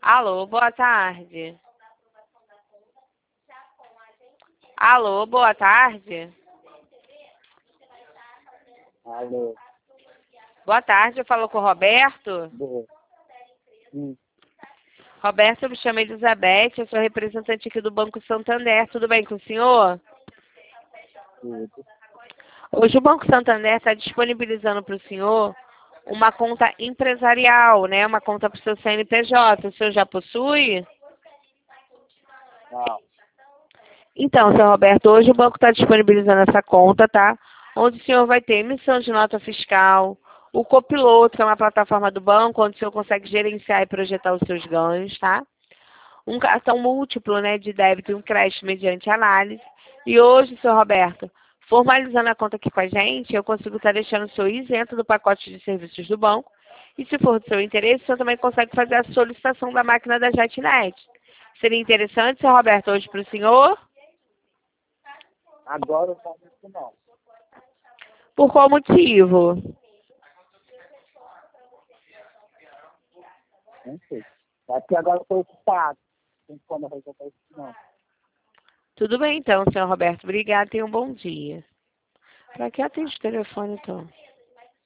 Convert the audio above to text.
Alô, boa tarde. Alô, boa tarde. Alô. Boa tarde, eu falo com o Roberto. Boa. Roberto, eu me chamo Elizabeth, eu sou representante aqui do Banco Santander. Tudo bem com o senhor? Tudo. Hoje o Banco Santander está disponibilizando para o senhor uma conta empresarial, né? Uma conta para o seu CNPJ. O senhor já possui? Não. Então, seu Roberto, hoje o banco está disponibilizando essa conta, tá? Onde o senhor vai ter emissão de nota fiscal, o Copiloto, que é uma plataforma do banco, onde o senhor consegue gerenciar e projetar os seus ganhos, tá? Um cartão múltiplo, né, de débito e um crédito mediante análise. E hoje, seu Roberto, formalizando a conta aqui com a gente, eu consigo estar deixando o senhor isento do pacote de serviços do banco. E se for do seu interesse, o senhor também consegue fazer a solicitação da máquina da JetNet. Seria interessante, seu Roberto, hoje para o senhor? Agora eu não muito não. Por qual motivo? Não sei. É porque agora eu estou ocupado. Não tem como resolver isso não. Tudo bem então, senhor Roberto. Obrigada, tenha um bom dia. Para que atende o telefone então?